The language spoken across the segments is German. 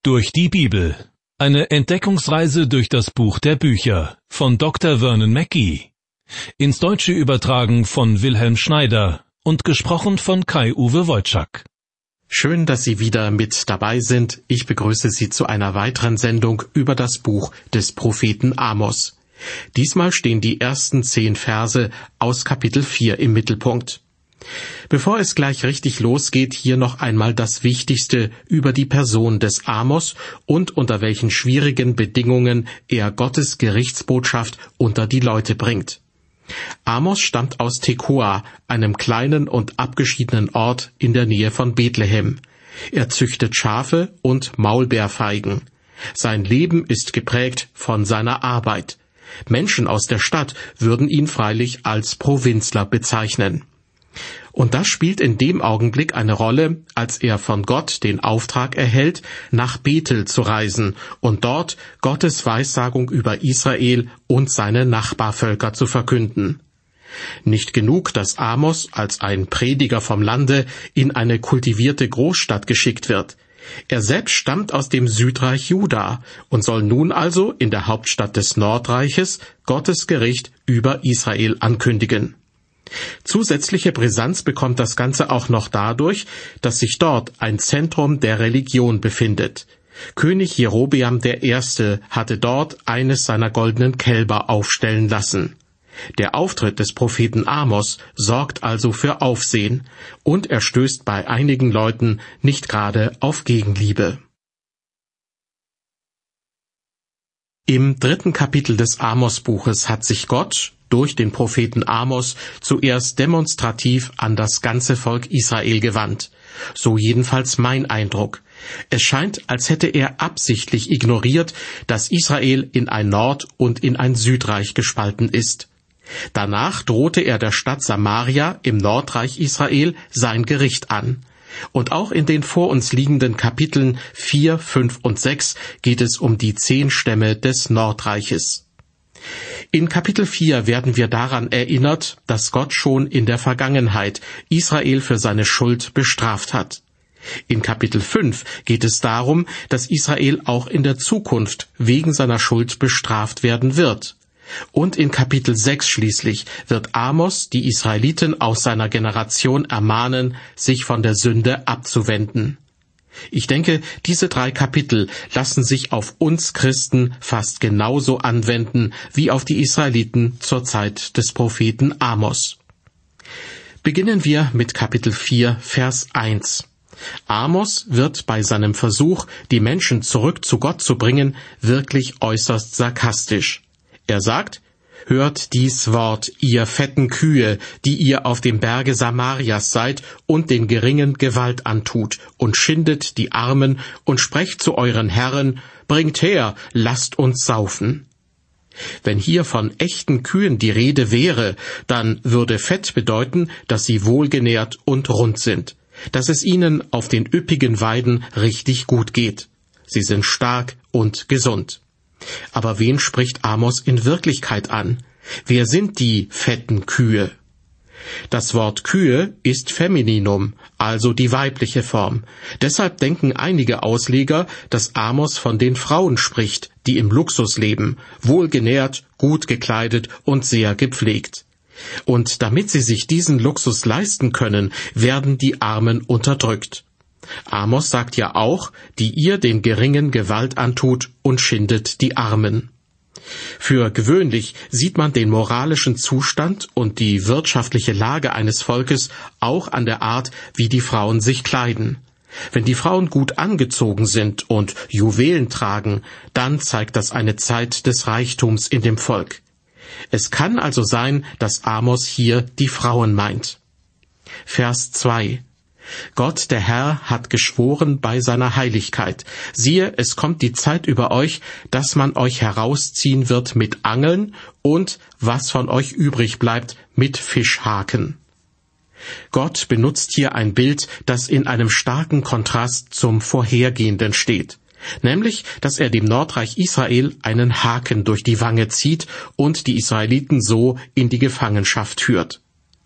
Durch die Bibel. Eine Entdeckungsreise durch das Buch der Bücher von Dr. Vernon Mackey. Ins Deutsche übertragen von Wilhelm Schneider und gesprochen von Kai-Uwe Wojczak. Schön, dass Sie wieder mit dabei sind. Ich begrüße Sie zu einer weiteren Sendung über das Buch des Propheten Amos. Diesmal stehen die ersten 10 Verse aus Kapitel 4 im Mittelpunkt. Bevor es gleich richtig losgeht, hier noch einmal das Wichtigste über die Person des Amos und unter welchen schwierigen Bedingungen er Gottes Gerichtsbotschaft unter die Leute bringt. Amos stammt aus Tekoa, einem kleinen und abgeschiedenen Ort in der Nähe von Bethlehem. Er züchtet Schafe und Maulbeerfeigen. Sein Leben ist geprägt von seiner Arbeit. Menschen aus der Stadt würden ihn freilich als Provinzler bezeichnen. Und das spielt in dem Augenblick eine Rolle, als er von Gott den Auftrag erhält, nach Bethel zu reisen und dort Gottes Weissagung über Israel und seine Nachbarvölker zu verkünden. Nicht genug, dass Amos als ein Prediger vom Lande in eine kultivierte Großstadt geschickt wird. Er selbst stammt aus dem Südreich Juda und soll nun also in der Hauptstadt des Nordreiches Gottes Gericht über Israel ankündigen. Zusätzliche Brisanz bekommt das Ganze auch noch dadurch, dass sich dort ein Zentrum der Religion befindet. König Jerobeam I. hatte dort eines seiner goldenen Kälber aufstellen lassen. Der Auftritt des Propheten Amos sorgt also für Aufsehen, und er stößt bei einigen Leuten nicht gerade auf Gegenliebe. Im 3. Kapitel des Amos-Buches hat sich Gott durch den Propheten Amos zuerst demonstrativ an das ganze Volk Israel gewandt. So jedenfalls mein Eindruck. Es scheint, als hätte er absichtlich ignoriert, dass Israel in ein Nord- und in ein Südreich gespalten ist. Danach drohte er der Stadt Samaria im Nordreich Israel sein Gericht an. Und auch in den vor uns liegenden Kapiteln 4, 5 und 6 geht es um die 10 Stämme des Nordreiches. In Kapitel 4 werden wir daran erinnert, dass Gott schon in der Vergangenheit Israel für seine Schuld bestraft hat. In Kapitel 5 geht es darum, dass Israel auch in der Zukunft wegen seiner Schuld bestraft werden wird. Und in Kapitel 6 schließlich wird Amos die Israeliten aus seiner Generation ermahnen, sich von der Sünde abzuwenden. Ich denke, diese 3 Kapitel lassen sich auf uns Christen fast genauso anwenden wie auf die Israeliten zur Zeit des Propheten Amos. Beginnen wir mit Kapitel 4, Vers 1. Amos wird bei seinem Versuch, die Menschen zurück zu Gott zu bringen, wirklich äußerst sarkastisch. Er sagt: Hört dies Wort, ihr fetten Kühe, die ihr auf dem Berge Samarias seid und den Geringen Gewalt antut und schindet die Armen und sprecht zu euren Herren: Bringt her, lasst uns saufen. Wenn hier von echten Kühen die Rede wäre, dann würde Fett bedeuten, dass sie wohlgenährt und rund sind, dass es ihnen auf den üppigen Weiden richtig gut geht. Sie sind stark und gesund. Aber wen spricht Amos in Wirklichkeit an? Wer sind die fetten Kühe? Das Wort Kühe ist Femininum, also die weibliche Form. Deshalb denken einige Ausleger, dass Amos von den Frauen spricht, die im Luxus leben, wohlgenährt, gut gekleidet und sehr gepflegt. Und damit sie sich diesen Luxus leisten können, werden die Armen unterdrückt. Amos sagt ja auch, die ihr den Geringen Gewalt antut und schindet die Armen. Für gewöhnlich sieht man den moralischen Zustand und die wirtschaftliche Lage eines Volkes auch an der Art, wie die Frauen sich kleiden. Wenn die Frauen gut angezogen sind und Juwelen tragen, dann zeigt das eine Zeit des Reichtums in dem Volk. Es kann also sein, dass Amos hier die Frauen meint. Vers 2. Gott, der Herr, hat geschworen bei seiner Heiligkeit. Siehe, es kommt die Zeit über euch, dass man euch herausziehen wird mit Angeln und, was von euch übrig bleibt, mit Fischhaken. Gott benutzt hier ein Bild, das in einem starken Kontrast zum Vorhergehenden steht. Nämlich, dass er dem Nordreich Israel einen Haken durch die Wange zieht und die Israeliten so in die Gefangenschaft führt.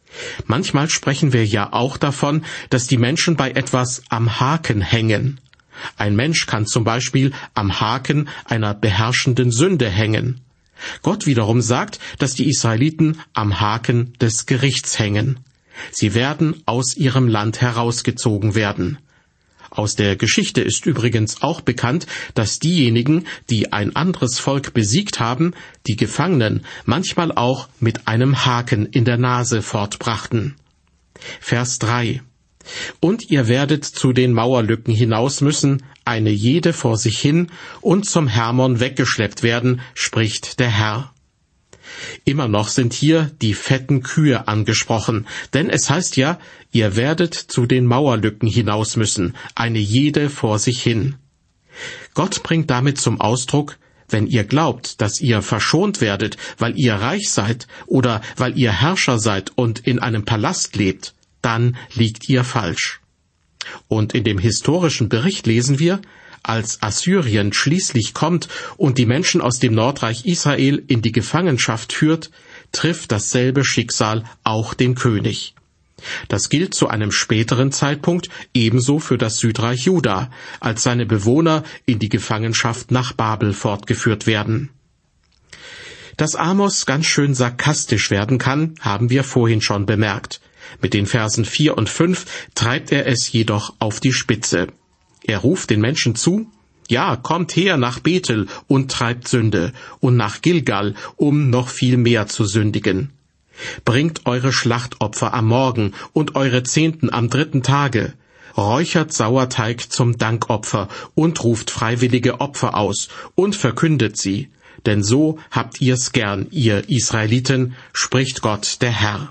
Manchmal sprechen wir ja auch davon, dass die Menschen bei etwas am Haken hängen. Ein Mensch kann zum Beispiel am Haken einer beherrschenden Sünde hängen. Gott wiederum sagt, dass die Israeliten am Haken des Gerichts hängen. Sie werden aus ihrem Land herausgezogen werden. Aus der Geschichte ist übrigens auch bekannt, dass diejenigen, die ein anderes Volk besiegt haben, die Gefangenen manchmal auch mit einem Haken in der Nase fortbrachten. Vers 3: Und ihr werdet zu den Mauerlücken hinaus müssen, eine jede vor sich hin, und zum Hermon weggeschleppt werden, spricht der Herr. Immer noch sind hier die fetten Kühe angesprochen, denn es heißt ja, ihr werdet zu den Mauerlücken hinaus müssen, eine jede vor sich hin. Gott bringt damit zum Ausdruck, wenn ihr glaubt, dass ihr verschont werdet, weil ihr reich seid oder weil ihr Herrscher seid und in einem Palast lebt, dann liegt ihr falsch. Und in dem historischen Bericht lesen wir, als Assyrien schließlich kommt und die Menschen aus dem Nordreich Israel in die Gefangenschaft führt, trifft dasselbe Schicksal auch den König. Das gilt zu einem späteren Zeitpunkt ebenso für das Südreich Juda, als seine Bewohner in die Gefangenschaft nach Babel fortgeführt werden. Dass Amos ganz schön sarkastisch werden kann, haben wir vorhin schon bemerkt. Mit den Versen 4 und 5 treibt er es jedoch auf die Spitze. Er ruft den Menschen zu, ja, kommt her nach Bethel und treibt Sünde, und nach Gilgal, um noch viel mehr zu sündigen. Bringt eure Schlachtopfer am Morgen und eure Zehnten am 3. Tage. Räuchert Sauerteig zum Dankopfer und ruft freiwillige Opfer aus und verkündet sie. Denn so habt ihr's gern, ihr Israeliten, spricht Gott der Herr.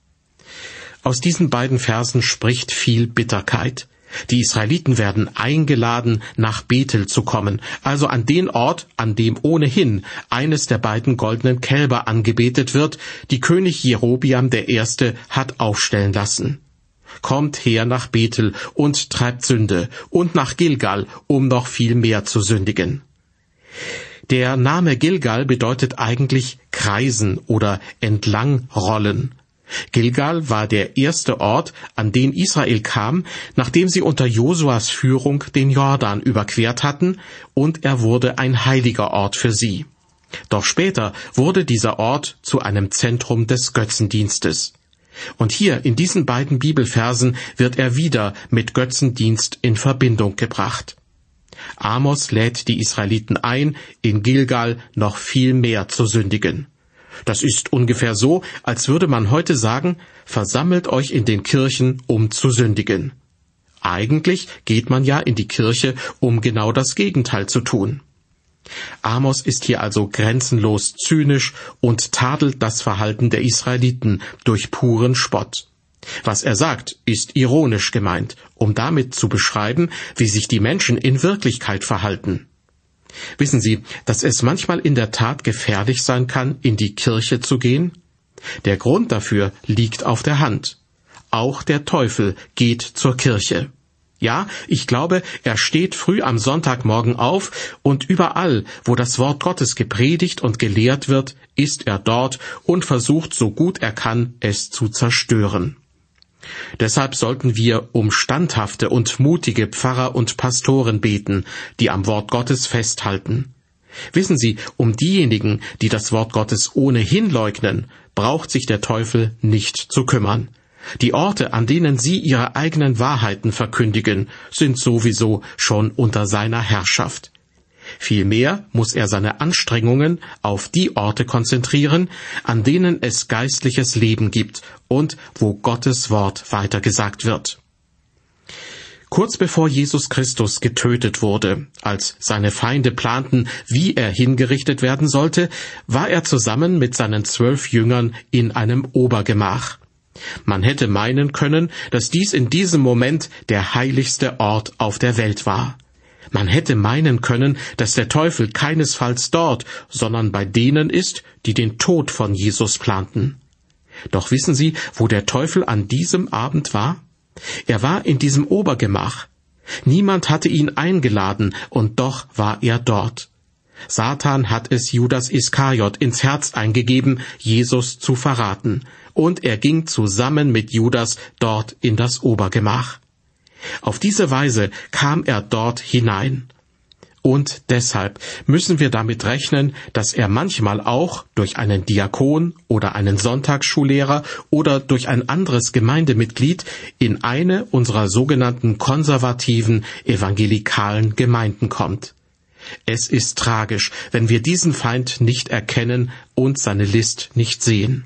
Aus diesen beiden Versen spricht viel Bitterkeit. Die Israeliten werden eingeladen, nach Bethel zu kommen, also an den Ort, an dem ohnehin eines der beiden goldenen Kälber angebetet wird, die König Jerobiam I. hat aufstellen lassen. Kommt her nach Bethel und treibt Sünde, und nach Gilgal, um noch viel mehr zu sündigen. Der Name Gilgal bedeutet eigentlich kreisen oder entlangrollen. Gilgal war der erste Ort, an den Israel kam, nachdem sie unter Josuas Führung den Jordan überquert hatten, und er wurde ein heiliger Ort für sie. Doch später wurde dieser Ort zu einem Zentrum des Götzendienstes. Und hier in diesen beiden Bibelversen wird er wieder mit Götzendienst in Verbindung gebracht. Amos lädt die Israeliten ein, in Gilgal noch viel mehr zu sündigen. Das ist ungefähr so, als würde man heute sagen, versammelt euch in den Kirchen, um zu sündigen. Eigentlich geht man ja in die Kirche, um genau das Gegenteil zu tun. Amos ist hier also grenzenlos zynisch und tadelt das Verhalten der Israeliten durch puren Spott. Was er sagt, ist ironisch gemeint, um damit zu beschreiben, wie sich die Menschen in Wirklichkeit verhalten. Wissen Sie, dass es manchmal in der Tat gefährlich sein kann, in die Kirche zu gehen? Der Grund dafür liegt auf der Hand. Auch der Teufel geht zur Kirche. Ja, ich glaube, er steht früh am Sonntagmorgen auf, und überall, wo das Wort Gottes gepredigt und gelehrt wird, ist er dort und versucht, so gut er kann, es zu zerstören. Deshalb sollten wir um standhafte und mutige Pfarrer und Pastoren beten, die am Wort Gottes festhalten. Wissen Sie, um diejenigen, die das Wort Gottes ohnehin leugnen, braucht sich der Teufel nicht zu kümmern. Die Orte, an denen sie ihre eigenen Wahrheiten verkündigen, sind sowieso schon unter seiner Herrschaft. Vielmehr muss er seine Anstrengungen auf die Orte konzentrieren, an denen es geistliches Leben gibt und wo Gottes Wort weitergesagt wird. Kurz bevor Jesus Christus getötet wurde, als seine Feinde planten, wie er hingerichtet werden sollte, war er zusammen mit seinen 12 Jüngern in einem Obergemach. Man hätte meinen können, dass dies in diesem Moment der heiligste Ort auf der Welt war. Man hätte meinen können, dass der Teufel keinesfalls dort, sondern bei denen ist, die den Tod von Jesus planten. Doch wissen Sie, wo der Teufel an diesem Abend war? Er war in diesem Obergemach. Niemand hatte ihn eingeladen, und doch war er dort. Satan hat es Judas Iskariot ins Herz eingegeben, Jesus zu verraten, und er ging zusammen mit Judas dort in das Obergemach. Auf diese Weise kam er dort hinein. Und deshalb müssen wir damit rechnen, dass er manchmal auch durch einen Diakon oder einen Sonntagsschullehrer oder durch ein anderes Gemeindemitglied in eine unserer sogenannten konservativen evangelikalen Gemeinden kommt. Es ist tragisch, wenn wir diesen Feind nicht erkennen und seine List nicht sehen.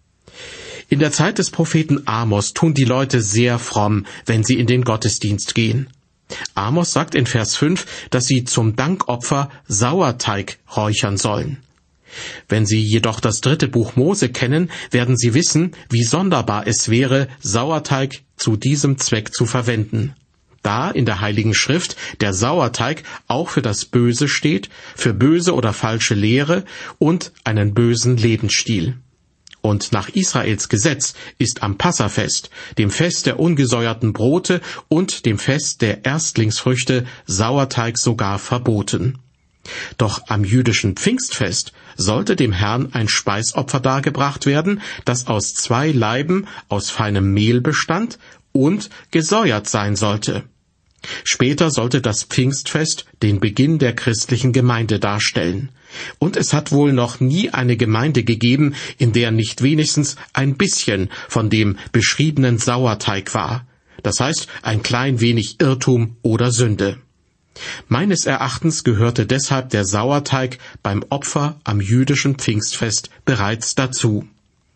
In der Zeit des Propheten Amos tun die Leute sehr fromm, wenn sie in den Gottesdienst gehen. Amos sagt in Vers 5, dass sie zum Dankopfer Sauerteig räuchern sollen. Wenn Sie jedoch das 3. Buch Mose kennen, werden Sie wissen, wie sonderbar es wäre, Sauerteig zu diesem Zweck zu verwenden. Da in der Heiligen Schrift der Sauerteig auch für das Böse steht, für böse oder falsche Lehre und einen bösen Lebensstil. Und nach Israels Gesetz ist am Passafest, dem Fest der ungesäuerten Brote und dem Fest der Erstlingsfrüchte, Sauerteig sogar verboten. Doch am jüdischen Pfingstfest sollte dem Herrn ein Speisopfer dargebracht werden, das aus 2 Laiben aus feinem Mehl bestand und gesäuert sein sollte. Später sollte das Pfingstfest den Beginn der christlichen Gemeinde darstellen. Und es hat wohl noch nie eine Gemeinde gegeben, in der nicht wenigstens ein bisschen von dem beschriebenen Sauerteig war. Das heißt, ein klein wenig Irrtum oder Sünde. Meines Erachtens gehörte deshalb der Sauerteig beim Opfer am jüdischen Pfingstfest bereits dazu.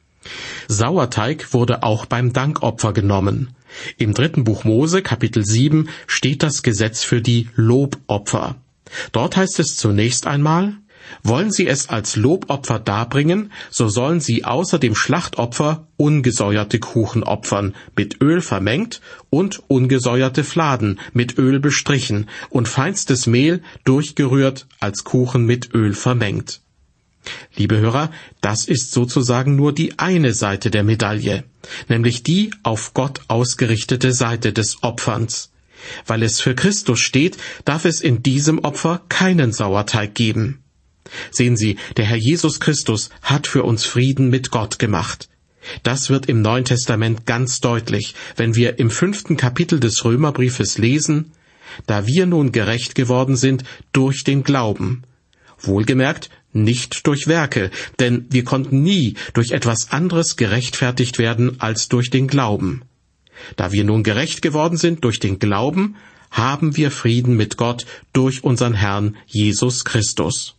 Sauerteig wurde auch beim Dankopfer genommen. Im 3. Buch Mose, Kapitel 7, steht das Gesetz für die Lobopfer. Dort heißt es zunächst einmal: Wollen Sie es als Lobopfer darbringen, so sollen Sie außer dem Schlachtopfer ungesäuerte Kuchen opfern, mit Öl vermengt, und ungesäuerte Fladen mit Öl bestrichen und feinstes Mehl durchgerührt als Kuchen mit Öl vermengt. Liebe Hörer, das ist sozusagen nur die eine Seite der Medaille, nämlich die auf Gott ausgerichtete Seite des Opferns. Weil es für Christus steht, darf es in diesem Opfer keinen Sauerteig geben. Sehen Sie, der Herr Jesus Christus hat für uns Frieden mit Gott gemacht. Das wird im Neuen Testament ganz deutlich, wenn wir im 5. Kapitel des Römerbriefes lesen: Da wir nun gerecht geworden sind durch den Glauben. Wohlgemerkt, nicht durch Werke, denn wir konnten nie durch etwas anderes gerechtfertigt werden als durch den Glauben. Da wir nun gerecht geworden sind durch den Glauben, haben wir Frieden mit Gott durch unseren Herrn Jesus Christus.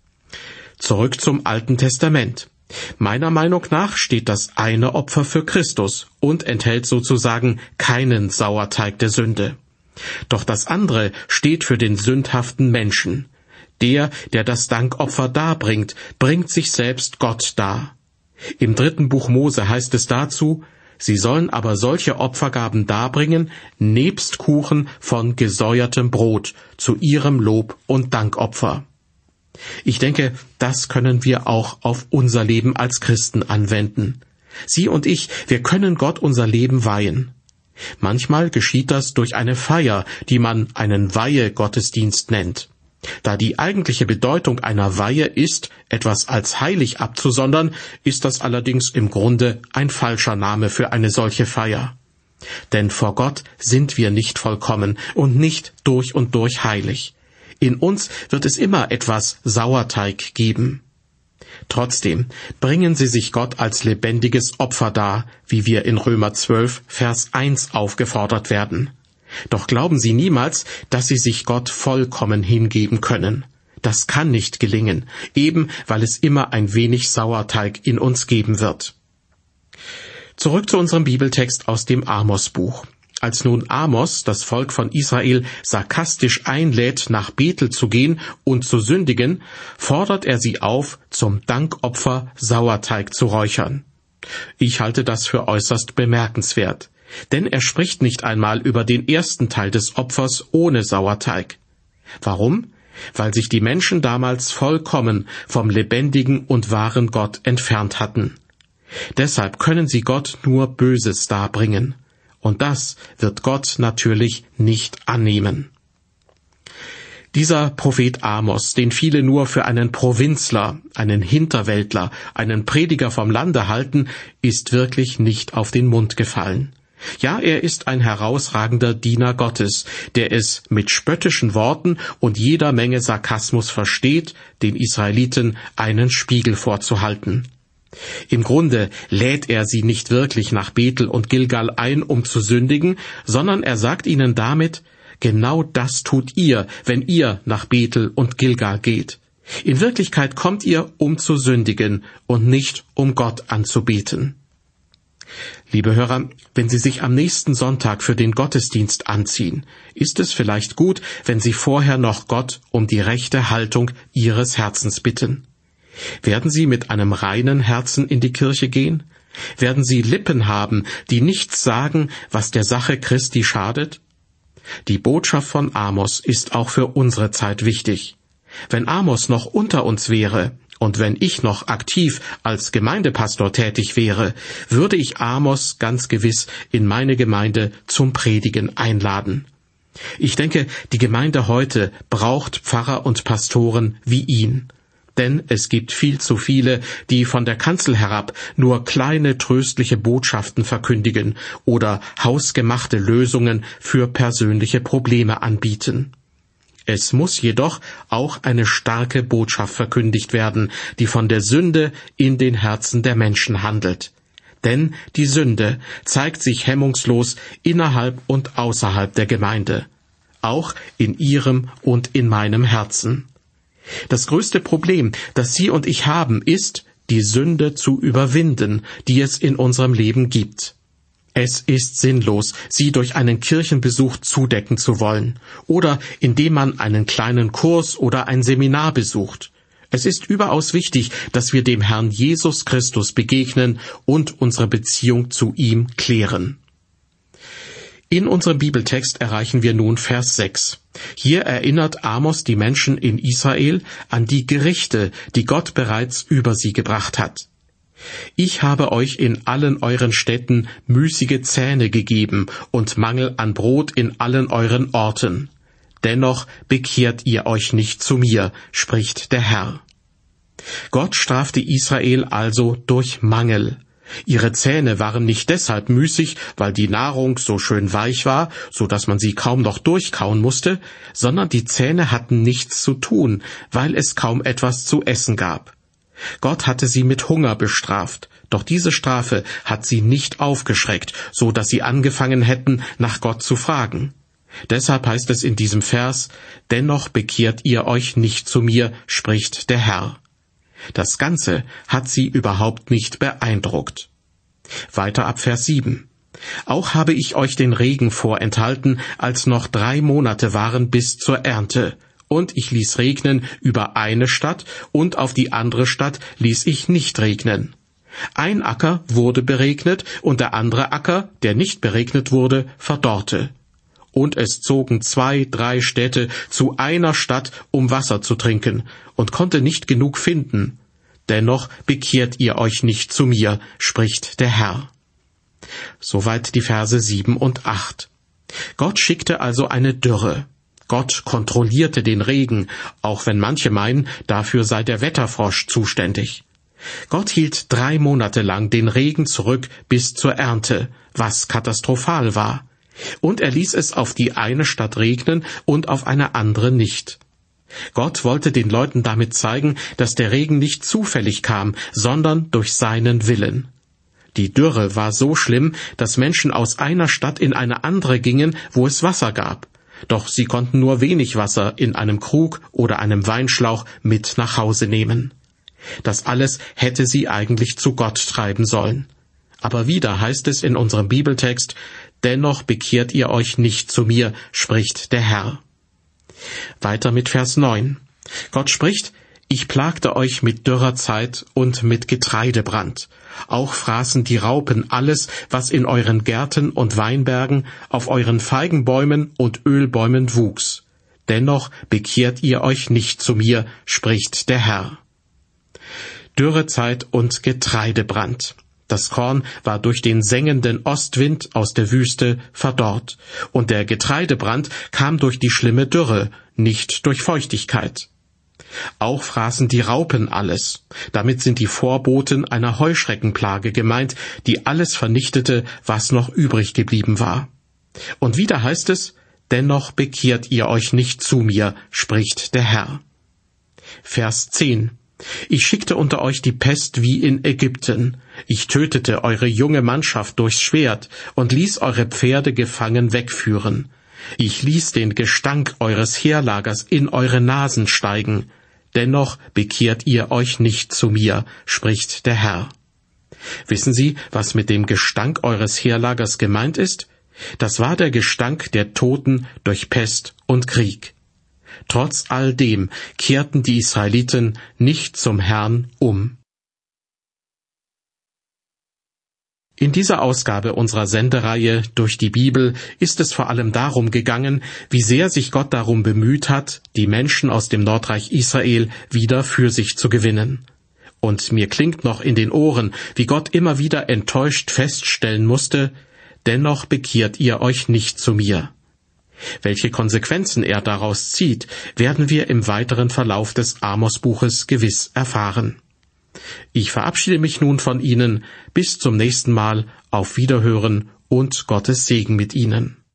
Zurück zum Alten Testament. Meiner Meinung nach steht das eine Opfer für Christus und enthält sozusagen keinen Sauerteig der Sünde. Doch das andere steht für den sündhaften Menschen. Der das Dankopfer darbringt, bringt sich selbst Gott dar. Im 3. Buch Mose heißt es dazu: Sie sollen aber solche Opfergaben darbringen, nebst Kuchen von gesäuertem Brot, zu ihrem Lob- und Dankopfer. Ich denke, das können wir auch auf unser Leben als Christen anwenden. Sie und ich, wir können Gott unser Leben weihen. Manchmal geschieht das durch eine Feier, die man einen Weihegottesdienst nennt. Da die eigentliche Bedeutung einer Weihe ist, etwas als heilig abzusondern, ist das allerdings im Grunde ein falscher Name für eine solche Feier. Denn vor Gott sind wir nicht vollkommen und nicht durch und durch heilig. In uns wird es immer etwas Sauerteig geben. Trotzdem bringen Sie sich Gott als lebendiges Opfer dar, wie wir in Römer 12, Vers 1 aufgefordert werden. Doch glauben Sie niemals, dass Sie sich Gott vollkommen hingeben können. Das kann nicht gelingen, eben weil es immer ein wenig Sauerteig in uns geben wird. Zurück zu unserem Bibeltext aus dem Amos-Buch. Als nun Amos das Volk von Israel sarkastisch einlädt, nach Bethel zu gehen und zu sündigen, fordert er sie auf, zum Dankopfer Sauerteig zu räuchern. Ich halte das für äußerst bemerkenswert. Denn er spricht nicht einmal über den ersten Teil des Opfers ohne Sauerteig. Warum? Weil sich die Menschen damals vollkommen vom lebendigen und wahren Gott entfernt hatten. Deshalb können sie Gott nur Böses darbringen. Und das wird Gott natürlich nicht annehmen. Dieser Prophet Amos, den viele nur für einen Provinzler, einen Hinterwäldler, einen Prediger vom Lande halten, ist wirklich nicht auf den Mund gefallen. Ja, er ist ein herausragender Diener Gottes, der es mit spöttischen Worten und jeder Menge Sarkasmus versteht, den Israeliten einen Spiegel vorzuhalten. Im Grunde lädt er sie nicht wirklich nach Bethel und Gilgal ein, um zu sündigen, sondern er sagt ihnen damit, genau das tut ihr, wenn ihr nach Bethel und Gilgal geht. In Wirklichkeit kommt ihr, um zu sündigen und nicht, um Gott anzubeten. Liebe Hörer, wenn Sie sich am nächsten Sonntag für den Gottesdienst anziehen, ist es vielleicht gut, wenn Sie vorher noch Gott um die rechte Haltung Ihres Herzens bitten. Werden Sie mit einem reinen Herzen in die Kirche gehen? Werden Sie Lippen haben, die nichts sagen, was der Sache Christi schadet? Die Botschaft von Amos ist auch für unsere Zeit wichtig. Wenn Amos noch unter uns wäre, und wenn ich noch aktiv als Gemeindepastor tätig wäre, würde ich Amos ganz gewiss in meine Gemeinde zum Predigen einladen. Ich denke, die Gemeinde heute braucht Pfarrer und Pastoren wie ihn. Denn es gibt viel zu viele, die von der Kanzel herab nur kleine tröstliche Botschaften verkündigen oder hausgemachte Lösungen für persönliche Probleme anbieten. Es muss jedoch auch eine starke Botschaft verkündigt werden, die von der Sünde in den Herzen der Menschen handelt. Denn die Sünde zeigt sich hemmungslos innerhalb und außerhalb der Gemeinde, auch in Ihrem und in meinem Herzen. Das größte Problem, das Sie und ich haben, ist, die Sünde zu überwinden, die es in unserem Leben gibt. Es ist sinnlos, sie durch einen Kirchenbesuch zudecken zu wollen oder indem man einen kleinen Kurs oder ein Seminar besucht. Es ist überaus wichtig, dass wir dem Herrn Jesus Christus begegnen und unsere Beziehung zu ihm klären. In unserem Bibeltext erreichen wir nun Vers 6. Hier erinnert Amos die Menschen in Israel an die Gerichte, die Gott bereits über sie gebracht hat. Ich habe euch in allen euren Städten müßige Zähne gegeben und Mangel an Brot in allen euren Orten. Dennoch bekehrt ihr euch nicht zu mir, spricht der Herr. Gott strafte Israel also durch Mangel. Ihre Zähne waren nicht deshalb müßig, weil die Nahrung so schön weich war, so dass man sie kaum noch durchkauen musste, sondern die Zähne hatten nichts zu tun, weil es kaum etwas zu essen gab. Gott hatte sie mit Hunger bestraft, doch diese Strafe hat sie nicht aufgeschreckt, so dass sie angefangen hätten, nach Gott zu fragen. Deshalb heißt es in diesem Vers, dennoch bekehrt ihr euch nicht zu mir, spricht der Herr. Das Ganze hat sie überhaupt nicht beeindruckt. Weiter ab Vers 7. Auch habe ich euch den Regen vorenthalten, als noch 3 Monate waren bis zur Ernte. Und ich ließ regnen über eine Stadt, und auf die andere Stadt ließ ich nicht regnen. Ein Acker wurde beregnet, und der andere Acker, der nicht beregnet wurde, verdorrte. Und es zogen 2, 3 Städte zu einer Stadt, um Wasser zu trinken, und konnte nicht genug finden. Dennoch bekehrt ihr euch nicht zu mir, spricht der Herr. Soweit die Verse 7 und 8. Gott schickte also eine Dürre. Gott kontrollierte den Regen, auch wenn manche meinen, dafür sei der Wetterfrosch zuständig. Gott hielt 3 Monate lang den Regen zurück bis zur Ernte, was katastrophal war. Und er ließ es auf die eine Stadt regnen und auf eine andere nicht. Gott wollte den Leuten damit zeigen, dass der Regen nicht zufällig kam, sondern durch seinen Willen. Die Dürre war so schlimm, dass Menschen aus einer Stadt in eine andere gingen, wo es Wasser gab. Doch sie konnten nur wenig Wasser in einem Krug oder einem Weinschlauch mit nach Hause nehmen. Das alles hätte sie eigentlich zu Gott treiben sollen. Aber wieder heißt es in unserem Bibeltext, dennoch bekehrt ihr euch nicht zu mir, spricht der Herr. Weiter mit Vers 9. Gott spricht, ich plagte euch mit Dürrerzeit und mit Getreidebrand. Auch fraßen die Raupen alles, was in euren Gärten und Weinbergen, auf euren Feigenbäumen und Ölbäumen wuchs. Dennoch bekehrt ihr euch nicht zu mir, spricht der Herr. Dürrezeit und Getreidebrand. Das Korn war durch den sengenden Ostwind aus der Wüste verdorrt, und der Getreidebrand kam durch die schlimme Dürre, nicht durch Feuchtigkeit. Auch fraßen die Raupen alles. Damit sind die Vorboten einer Heuschreckenplage gemeint, die alles vernichtete, was noch übrig geblieben war. Und wieder heißt es, dennoch bekehrt ihr euch nicht zu mir, spricht der Herr. Vers 10. Ich schickte unter euch die Pest wie in Ägypten. Ich tötete eure junge Mannschaft durchs Schwert und ließ eure Pferde gefangen wegführen. Ich ließ den Gestank eures Heerlagers in eure Nasen steigen. Dennoch bekehrt ihr euch nicht zu mir, spricht der Herr. Wissen Sie, was mit dem Gestank eures Heerlagers gemeint ist? Das war der Gestank der Toten durch Pest und Krieg. Trotz all dem kehrten die Israeliten nicht zum Herrn um. In dieser Ausgabe unserer Sendereihe Durch die Bibel ist es vor allem darum gegangen, wie sehr sich Gott darum bemüht hat, die Menschen aus dem Nordreich Israel wieder für sich zu gewinnen. Und mir klingt noch in den Ohren, wie Gott immer wieder enttäuscht feststellen musste, dennoch bekehrt ihr euch nicht zu mir. Welche Konsequenzen er daraus zieht, werden wir im weiteren Verlauf des Amos-Buches gewiss erfahren. Ich verabschiede mich nun von Ihnen. Bis zum nächsten Mal. Auf Wiederhören und Gottes Segen mit Ihnen.